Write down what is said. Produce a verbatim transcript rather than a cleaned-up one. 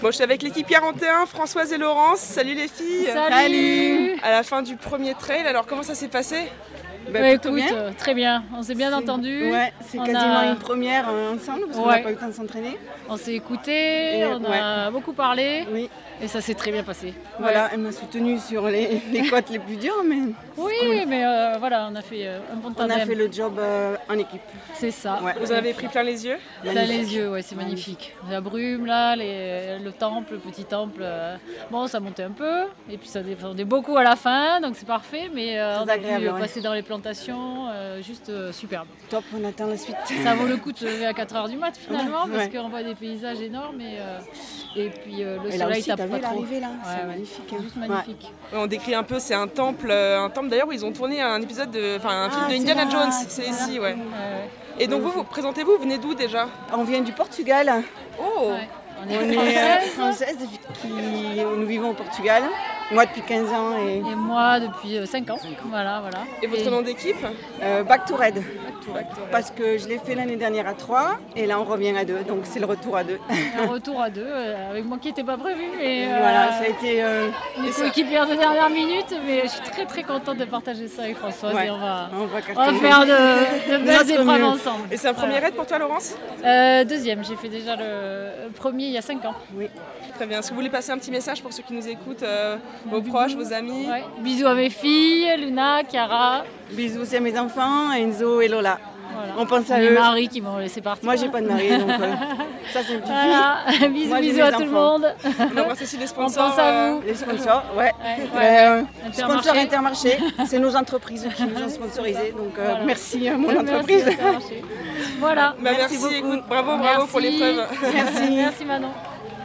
Bon, je suis avec l'équipe quarante et un, Françoise et Laurence. Salut les filles. Salut. À la fin du premier trail, alors comment ça s'est passé? Bah, ouais, écoute, bien. Euh, très bien, on s'est bien c'est... entendu. Ouais, c'est on quasiment a... une première euh, ensemble parce ouais. qu'on n'a pas eu le temps de s'entraîner. On s'est écoutés, et, on ouais. a beaucoup parlé oui. et ça s'est très bien passé. Voilà, ouais. elle m'a soutenue sur les, les côtes les plus dures. Mais oui, cool. mais euh, voilà, on a fait euh, un bon tandem. On a fait le job euh, en équipe. C'est ça. Ouais. Vous en avez pris plein les yeux? Plein les yeux, ouais, c'est magnifique. magnifique. La brume là, les, le temple, le petit temple. Euh, bon, ça montait un peu et puis ça descendait beaucoup à la fin, donc c'est parfait. Mais euh, on a pu ouais. passer dans les plantations. Euh, juste euh, superbe. Top, on attend la suite. Ça vaut le coup de se lever à quatre heures du mat finalement ouais, parce ouais. qu'on voit des paysages énormes et, euh, et puis euh, le et soleil aussi, tape pas trop. Là, ouais, c'est ouais. magnifique. Hein. Juste magnifique. Ouais. On décrit un peu, c'est un temple, un temple d'ailleurs où ils ont tourné un épisode de, enfin un film ah, de Indiana là. Jones. C'est ici, ouais. ouais. Et donc vous, vous présentez-vous, vous venez d'où déjà? On vient du Portugal. Oh. Ouais. On est, on est françaises qui nous vivons au Portugal. Moi depuis quinze ans et, et moi depuis cinq ans. Voilà, voilà. Et votre et... nom d'équipe? euh, Back to Red. Back to Red. Parce que je l'ai fait l'année dernière à trois et là on revient à deux, donc c'est le retour à deux. Un retour à deux, euh, avec moi qui n'était pas prévu. Mais, euh, voilà, ça a été euh, une coéquipière de dernière minute, mais je suis très très contente de partager ça avec Françoise ouais. et on va, on va, on va faire de, de belles épreuves ensemble. Et c'est un premier voilà. raid pour toi, Laurence? euh, Deuxième, j'ai fait déjà le premier il y a cinq ans. Oui. Très bien. Est-ce que vous voulez passer un petit message pour ceux qui nous écoutent, euh, vos proches, vos amis? ouais. Bisous à mes filles, Luna, Chiara. Bisous aussi à mes enfants, Enzo et Lola. Voilà. On pense à mes eux. maris qui m'ont laissé partir. Moi, j'ai pas de mari, donc euh, ça c'est une petite voilà. fille. Bisous, Moi, bisous à enfants. tout le monde. On embrasse aussi les sponsors. On pense à vous. Les sponsors, ouais. ouais, ouais. Euh, Intermarché. Sponsors Intermarché, c'est nos entreprises qui nous ont sponsorisés, donc euh, voilà. merci à mon entreprise. Merci, voilà. Bah, merci, merci beaucoup. Écoute, bravo, bravo merci. pour l'épreuve. Merci. Merci Manon.